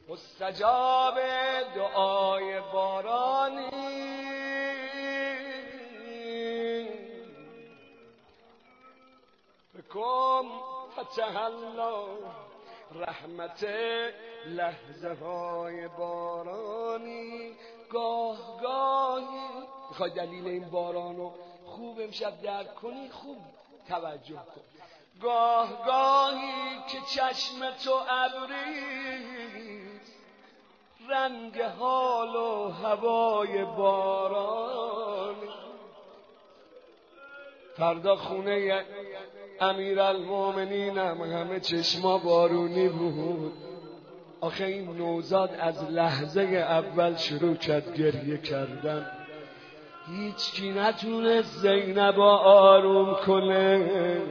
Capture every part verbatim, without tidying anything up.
مستجاب دعای بارانی بکن فتحلا رحمت لحظه های بارانی. گاه گاهی میخوای دلیل این بارانو خوب امشب درک کنی، خوب توجه کن. گاه گاهی که چشم تو ابریست، رنگ حال و هوای بارانی. فردا خونه امیرالمومنینم همه چشما بارونی بود. آخه این نوزاد از لحظه اول شروع کرد گریه کردن. هیچ کی نتونه زینب آروم کنه.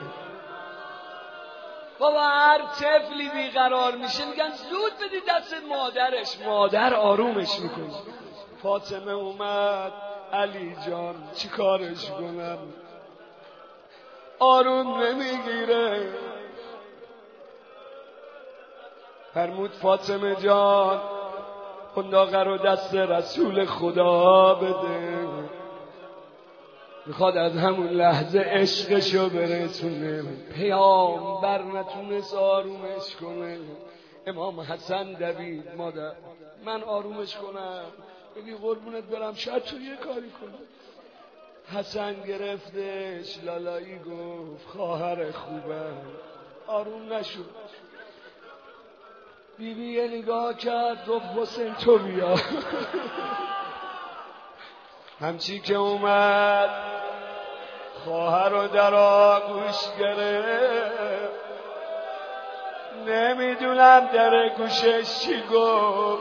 بابا هر طفلی بیقرار میشه میگن زود بدید دست مادرش، مادر آرومش میکنه. فاطمه اومد، علی جان چی کارش کنم، آروم نمیگیره. فرمود فاطمه جان قنداقه رو دست رسول خدا بده، میخواد از همون لحظه عشقشو برسونه. پیامبر نتونست آرومش کنه. امام حسن دوید مادر من آرومش کنم، بگی قربونت برم شاید تو یه کاری کنه. حسن گرفتش لالایی گفت خواهر خوبه، آروم نشد. بیبی یه نگاه کرد گفت حسین تو بیا. همچی که اومد خواهر رو در آغوش گرفت، نمیدونم در گوشش چی گفت.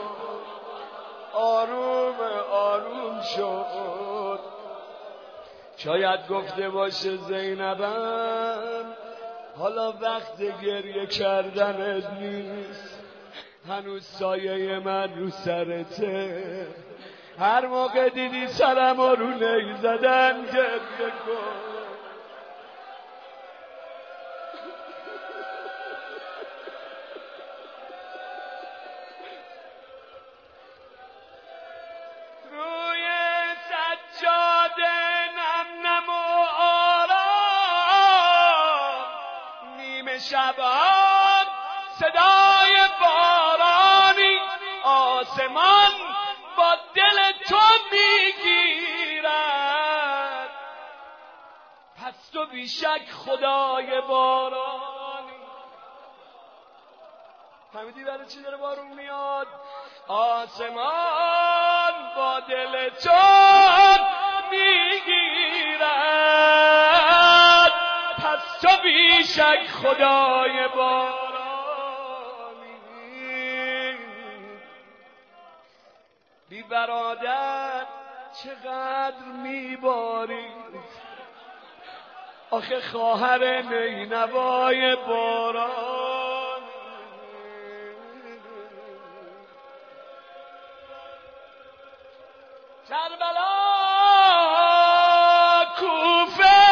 آروم آروم شد. شاید گفته باشه زینبم حالا وقت گریه کردنت نیست، هنوز سایه من رو سرته. هر موقع دیدی سرم رو نی زدن گریه کن. روی سجاده نم نم و آرام، نیمه شبان صدای بارانی. آسمان با دل تو میگیرد، پس تو بیشک خدای بارانی. فهمیدی برای چی داره بارون میاد؟ آسمان با دل تو میگیرد، پس تو بیشک خدای بارانی. بی برادر چقدر میباری، آخه خواهر نینوای باران. کربلا کوفه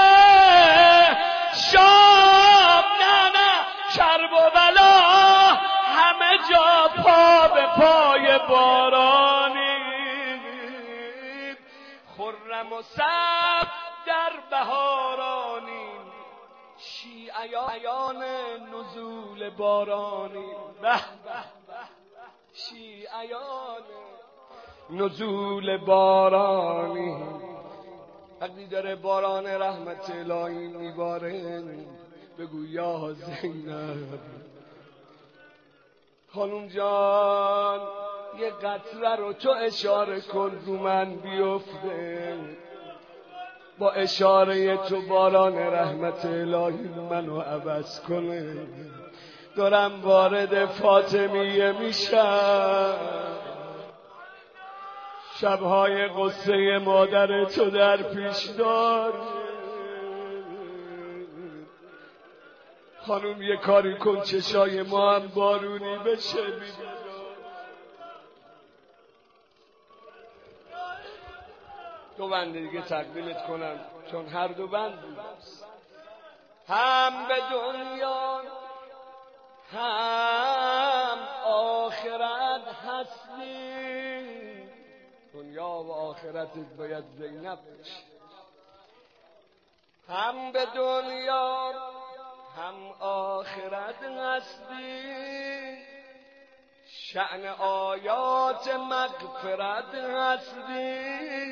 شام، نه نه کرب و بلا، همه جا پا به پای بارانی. خرم و سبز در بهارانی، شیعیان نزول بارانی. به به شیعیان نزول بارانی. وقتی داره باران رحمت الهی میباره بگو یا زینب. خانوم جان یه قطره رو تو اشاره کن رو من بیفته، با اشاره تو باران رحمت الهی منو عوض کنه. دارم وارد فاطمیه میشم، شبهای قصه مادر تو در پیش دار. خانوم یه کاری کن چشای ما هم بارونی بشه. دو بند دیگه تقدیمت کنم چون هر دو بند بود، هم به دنیا هم آخرت. آخرتت باید زینب بشه. هم به دنیا هم آخرت هستی، شأن آیات مغفرت هستی.